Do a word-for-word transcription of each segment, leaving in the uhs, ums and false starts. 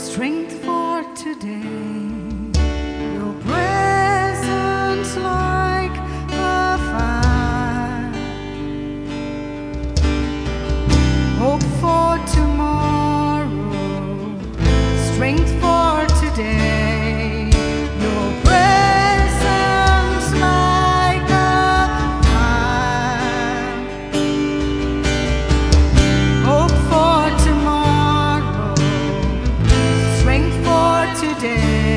strength for today. Your presence like a fire, hope for tomorrow, strength for today. Your presence like a fire, hope for tomorrow, strength for today.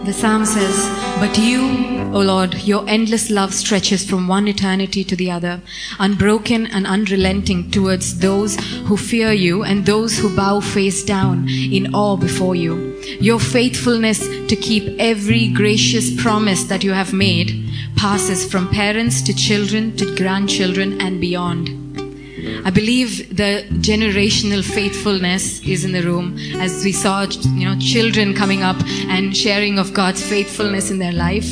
The psalm says, "But you, O Lord, your endless love stretches from one eternity to the other, unbroken and unrelenting towards those who fear you and those who bow face down in awe before you. Your faithfulness to keep every gracious promise that you have made passes from parents to children to grandchildren and beyond." I believe the generational faithfulness is in the room as we saw, you know, children coming up and sharing of God's faithfulness in their life.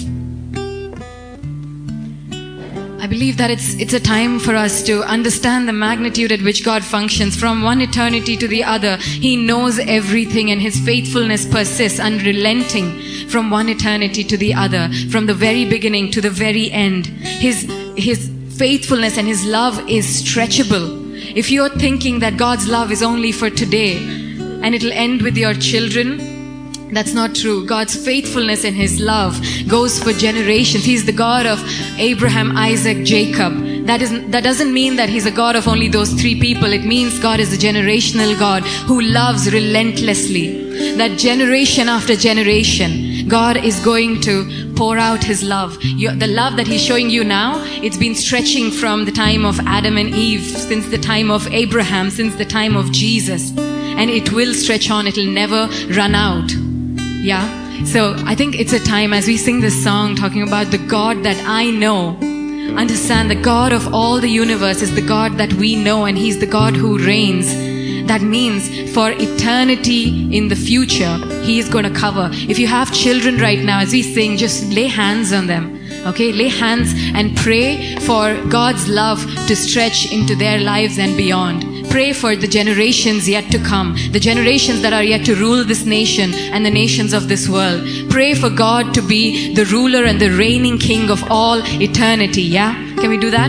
I believe that it's it's a time for us to understand the magnitude at which God functions from one eternity to the other. He knows everything and His faithfulness persists unrelenting from one eternity to the other, from the very beginning to the very end. His His faithfulness and His love is stretchable. If you're thinking that God's love is only for today and it'll end with your children, that's not true. God's faithfulness and His love goes for generations. He's the God of Abraham, Isaac, Jacob. That isn't, that doesn't mean that He's a God of only those three people. It means God is a generational God who loves relentlessly. That generation after generation, God is going to pour out His love. You, the love that He's showing you now, it's been stretching from the time of Adam and Eve, since the time of Abraham, since the time of Jesus. And it will stretch on. It'll never run out. Yeah? So I think it's a time as we sing this song talking about the God that I know. Understand the God of all the universe is the God that we know, and He's the God who reigns. That means for eternity in the future, He is going to cover. If you have children right now, as we sing, just lay hands on them. Okay, lay hands and pray for God's love to stretch into their lives and beyond. Pray for the generations yet to come, the generations that are yet to rule this nation and the nations of this world. Pray for God to be the ruler and the reigning King of all eternity. Yeah? Can we do that?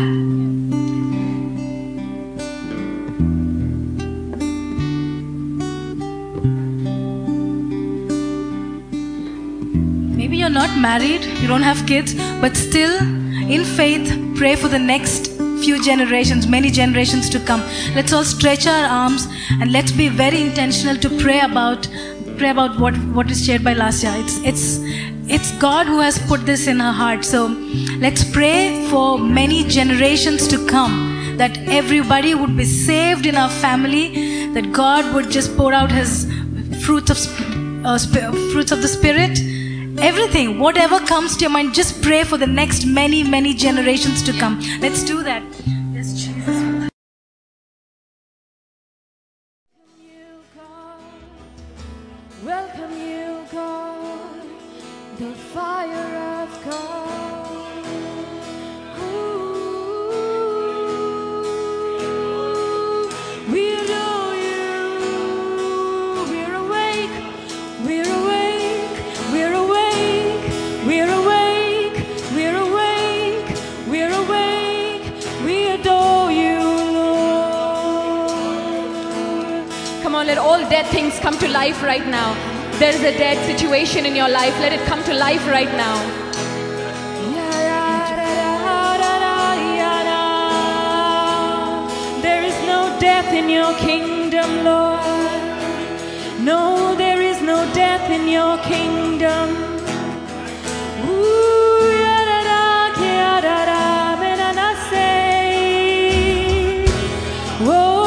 Maybe you're not married, you don't have kids, but still, in faith, pray for the next few generations, many generations to come. Let's all stretch our arms and let's be very intentional to pray about pray about what, what is shared by Lasya. It's it's it's God who has put this in her heart. So let's pray for many generations to come, that everybody would be saved in our family, that God would just pour out His fruits of uh, sp- fruits of the Spirit. Everything, whatever comes to your mind, just pray for the next many, many generations to come. Let's do that. Yes, Jesus. Welcome you, God, the fire of God. Ooh, we adore you. We're awake. We're awake. We're awake. We're awake. We're awake. We're awake. We adore you, Lord. Come on, let all dead things come to life right now. There is a dead situation in your life. Let it come to life right now. There is no death in your kingdom, Lord. No, there is no death in your kingdom. Ooh, ya-da-da, ki-ya-da-da, ben-ana-say. Whoa.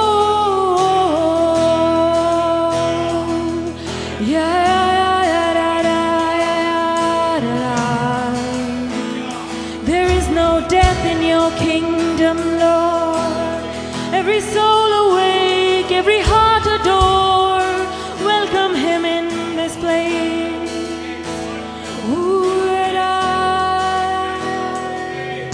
Kingdom, Lord, every soul awake, every heart adore, welcome Him in this place. Ooh, and I.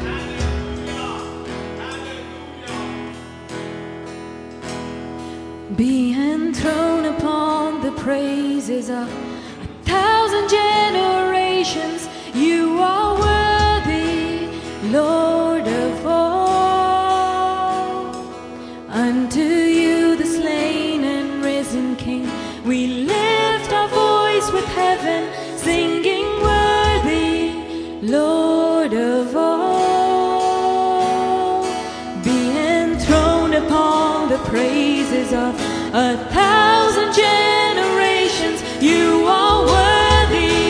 Be enthroned upon the praises of a thousand generations. You are worthy, Lord of all. Unto you, the slain and risen King, we lift our voice with heaven, singing worthy, Lord of all. Be enthroned upon the praises of a thousand generations. You are worthy,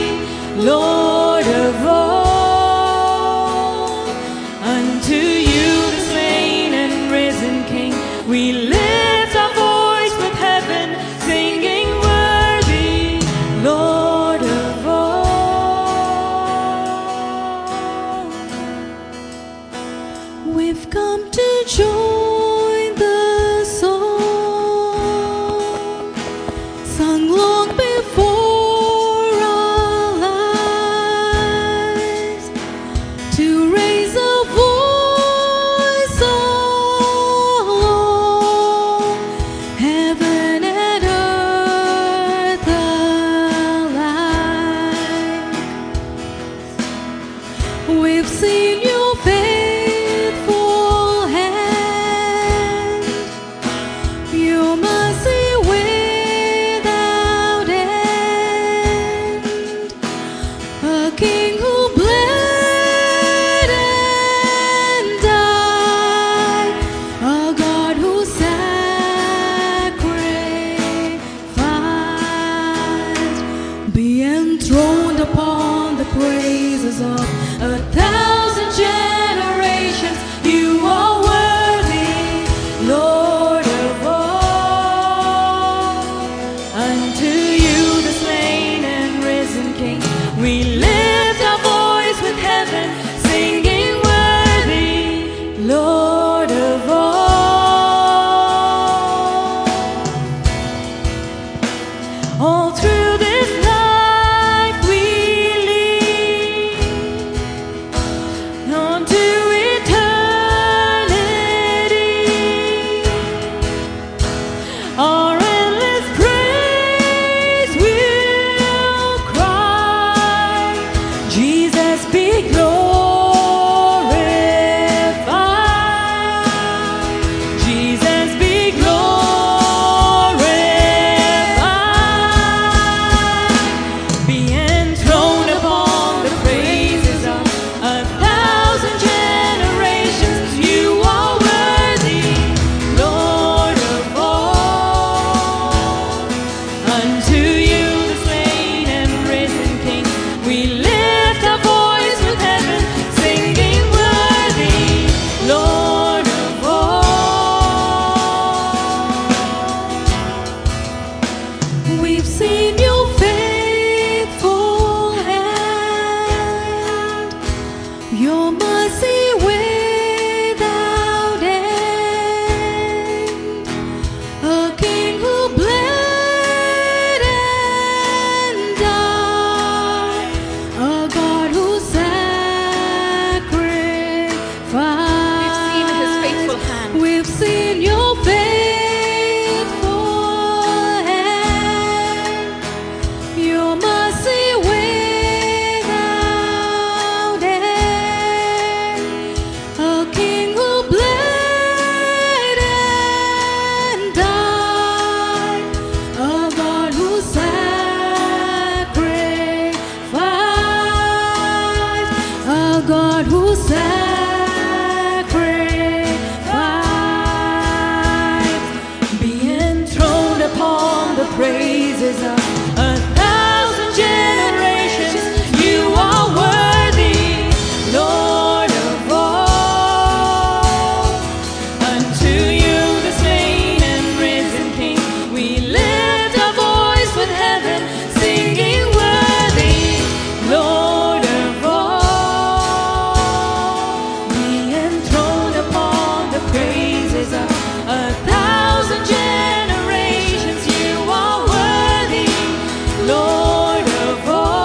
enthroned upon the praises of a thousand generations. You are worthy, Lord of all. Unto you, the slain and risen King, we lift our voice with heaven, singing worthy, Lord of all. All through this life we lead on to eternity. Our endless praise will cry, Jesus be glorified, Jesus be glorified. Be enthroned upon the praises of a thousand generations. You are worthy, Lord of all. Unto you, the slain and risen King, we lift our voice with heaven, singing worthy, Lord of all. We've seen your faithful hand, your mercy without end. A King who bled and died, a God who sacrificed. We've seen his faithful hand. We've seen your faithful hand, your mercy without end. A King who bled and died, a God who sacrificed, a God who sacrificed. Be enthroned upon the praises of a thousand generations. You are worthy, Lord of all. Unto you, the slain and risen King, we lift our voice with heaven, singing worthy, Lord of all. Be enthroned upon the praises of a thousand generations. You are worthy, Lord of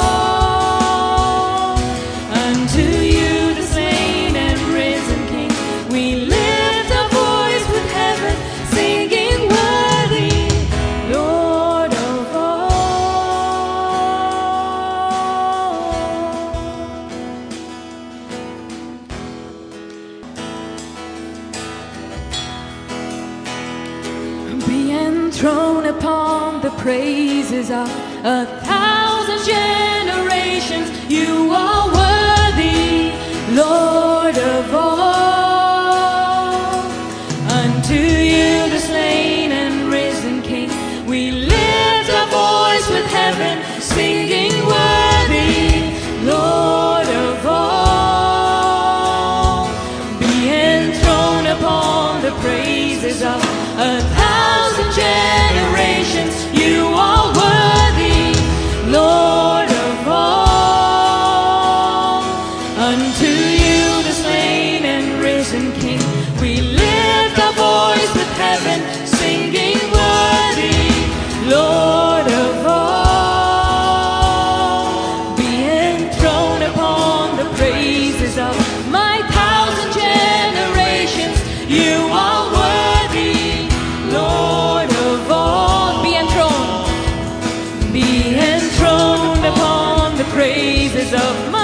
all. Unto you, the slain and risen King, we lift our voice with heaven, singing worthy, Lord of all. Be enthroned upon the praises of a thousand generations. You are worthy, Lord of all. Unto you, the slain and risen King, we lift our voice with heaven, singing worthy, Lord of all. Be enthroned upon the praises of a thousand generations. You are worthy, Lord of all. Unto you, the slain and risen King, we lift our voice with heaven, singing worthy, Lord of all. Be enthroned upon the praises of my thousand generations. You are worthy, Lord of all. Be enthroned, be enthroned upon the praises of